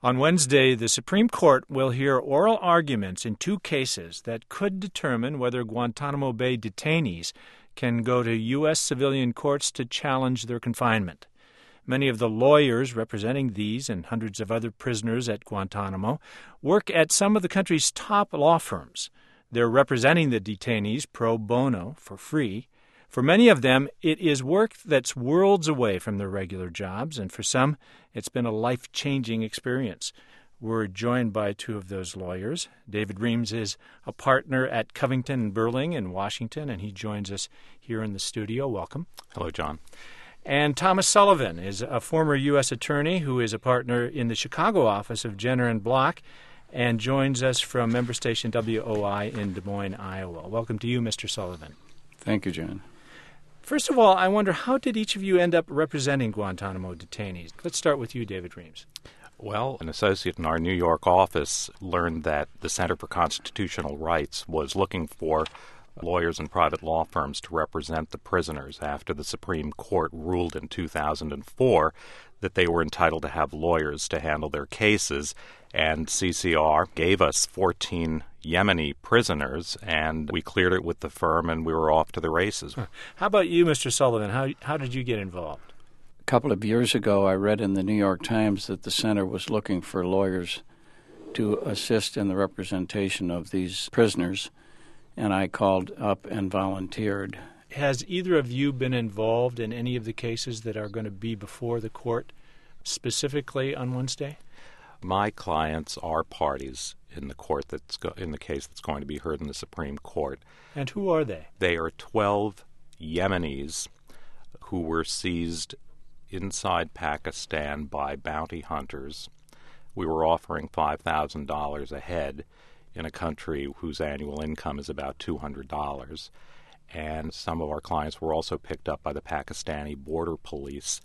On Wednesday, the Supreme Court will hear oral arguments in two cases that could determine whether Guantanamo Bay detainees can go to U.S. civilian courts to challenge their confinement. Many of the lawyers representing these and hundreds of other prisoners at Guantanamo work at some of the country's top law firms. They're representing the detainees pro bono, for free. For many of them, it is work that's worlds away from their regular jobs, and for some, it's been a life-changing experience. We're joined by two of those lawyers. David Reams is a partner at Covington & Burling in Washington, and he joins us here in the studio. Welcome. Hello, John. And Thomas Sullivan is a former U.S. attorney who is a partner in the Chicago office of Jenner & Block and joins us from member station WOI in Des Moines, Iowa. Welcome to you, Mr. Sullivan. Thank you, John. First of all, I wonder, how did each of you end up representing Guantanamo detainees? Let's start with you, David Reams. Well, an associate in our New York office learned that the Center for Constitutional Rights was looking for lawyers and private law firms to represent the prisoners after the Supreme Court ruled in 2004 that they were entitled to have lawyers to handle their cases, and CCR gave us 14 Yemeni prisoners, and we cleared it with the firm, and we were off to the races. How about you, Mr. Sullivan? How did you get involved? A couple of years ago, I read in the New York Times that the center was looking for lawyers to assist in the representation of these prisoners, and I called up and volunteered. Has either of you been involved in any of the cases that are going to be before the court, specifically on Wednesday? My clients are parties in the court in the case that's going to be heard in the Supreme Court. And who are they? They are 12 Yemenis who were seized inside Pakistan by bounty hunters. We were offering $5,000 a head in a country whose annual income is about $200. And some of our clients were also picked up by the Pakistani border police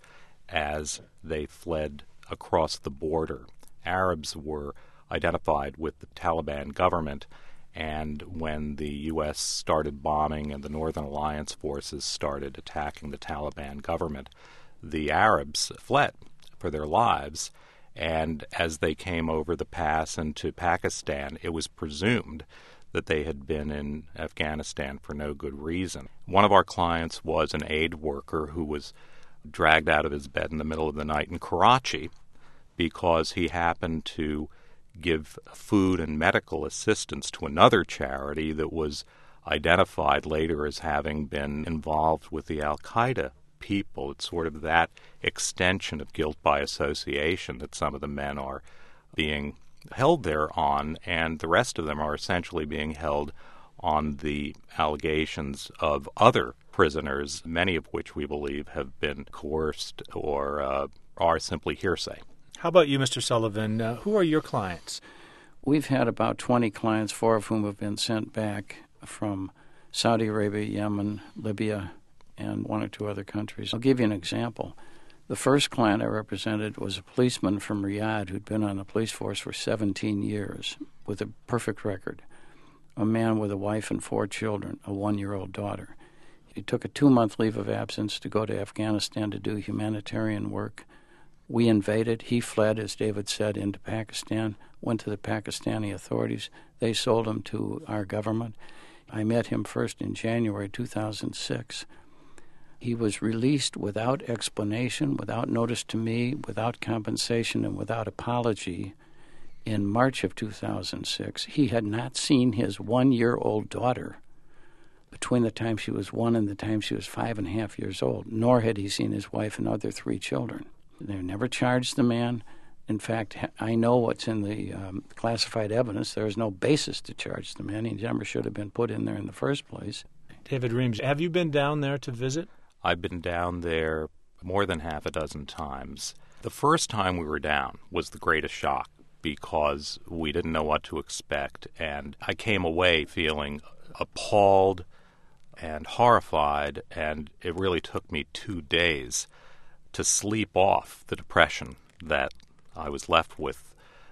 as they fled across the border. Arabs were identified with the Taliban government, and when the U.S. started bombing and the Northern Alliance forces started attacking the Taliban government, the Arabs fled for their lives, and as they came over the pass into Pakistan, it was presumed that they had been in Afghanistan for no good reason. One of our clients was an aid worker who was dragged out of his bed in the middle of the night in Karachi because he happened to give food and medical assistance to another charity that was identified later as having been involved with the Al-Qaeda people. It's sort of that extension of guilt by association that some of the men are being held there on, and the rest of them are essentially being held on the allegations of other prisoners, many of which we believe have been coerced or are simply hearsay. How about you, Mr. Sullivan? Who are your clients? We've had about 20 clients, 4 of whom have been sent back from Saudi Arabia, Yemen, Libya, and 1 or 2 other countries. I'll give you an example. The first client I represented was a policeman from Riyadh who'd been on the police force for 17 years with a perfect record, a man with a wife and 4 children, a 1-year-old daughter. He took a 2-month leave of absence to go to Afghanistan to do humanitarian work. We invaded. He fled, as David said, into Pakistan, went to the Pakistani authorities. They sold him to our government. I met him first in January 2006. He was released without explanation, without notice to me, without compensation, and without apology in March of 2006. He had not seen his 1-year-old daughter between the time she was 1 and the time she was 5.5 years old, nor had he seen his wife and other 3 children. They never charged the man. In fact, I know what's in the classified evidence. There is no basis to charge the man. He never should have been put in there in the first place. David Reams, have you been down there to visit? I've been down there more than half a dozen times. The first time we were down was the greatest shock because we didn't know what to expect, and I came away feeling appalled and horrified, and it really took me 2 days to sleep off the depression that I was left with.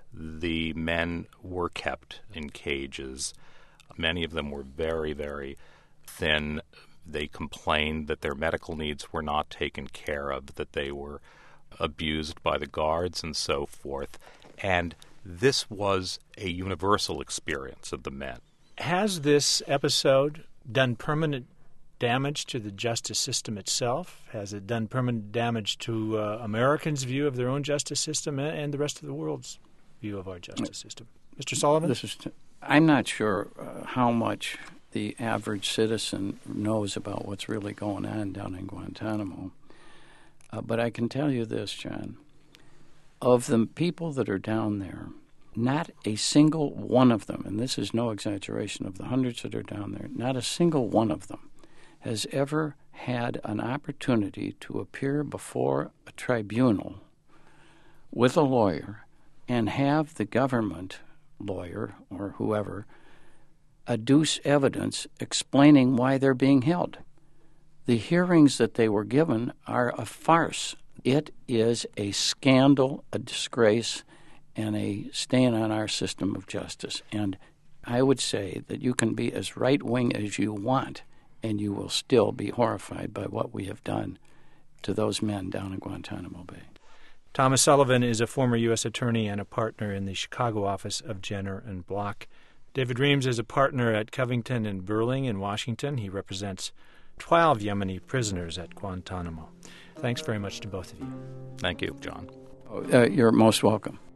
The men were kept in cages. Many of them were very, very thin. They complained that their medical needs were not taken care of, that they were abused by the guards and so forth. And this was a universal experience of the men. Has this episode done permanent damage to the justice system itself? Has it done permanent damage to Americans' view of their own justice system and the rest of the world's view of our justice system? Mr. Sullivan? I'm not sure how much the average citizen knows about what's really going on down in Guantanamo. But I can tell you this, John. Of the people that are down there, not a single one of them, and this is no exaggeration, of the hundreds that are down there, not a single one of them has ever had an opportunity to appear before a tribunal with a lawyer and have the government lawyer or whoever adduce evidence explaining why they're being held. The hearings that they were given are a farce. It is a scandal, a disgrace, and a stain on our system of justice. And I would say that you can be as right-wing as you want, and you will still be horrified by what we have done to those men down in Guantanamo Bay. Thomas Sullivan is a former U.S. attorney and a partner in the Chicago office of Jenner and Block. David Reams is a partner at Covington and Burling in Washington. He represents 12 Yemeni prisoners at Guantanamo. Thanks very much to both of you. Thank you, John. You're most welcome.